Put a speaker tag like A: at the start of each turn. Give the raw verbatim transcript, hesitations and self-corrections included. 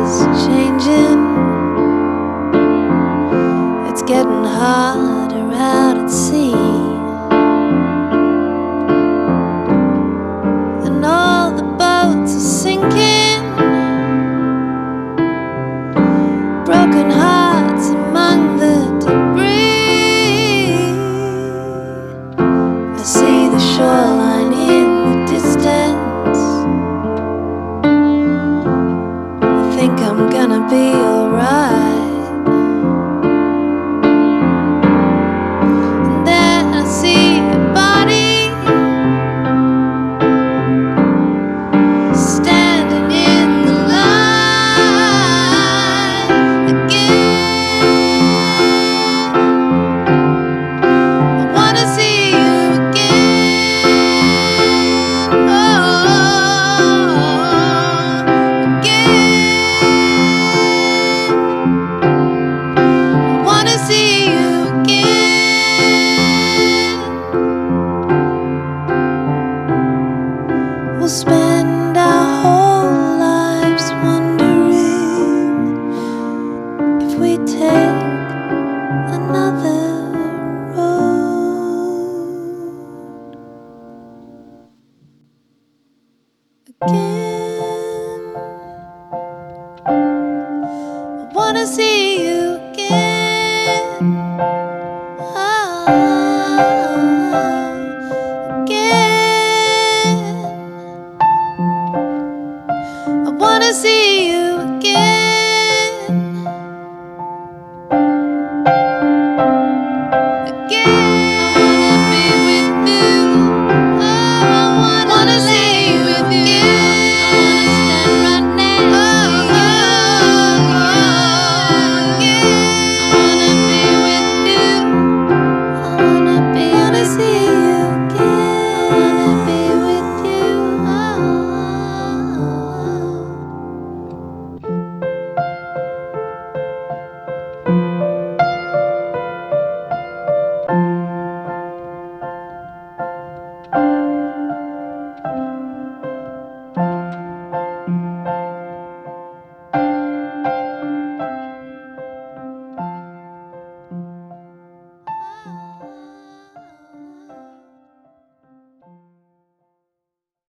A: is changing. It's getting harder out at sea, and all the boats are sinking. Broken hearts among the debris. I see the shoreline in the distance. I think I'm gonna be alright. And then I see a body standing in the line again. I wanna see you again. Oh, again. I wanna see you again. We'll spend our whole lives wondering if we take another road again. I wanna see you again. Oh, again. I wanna see you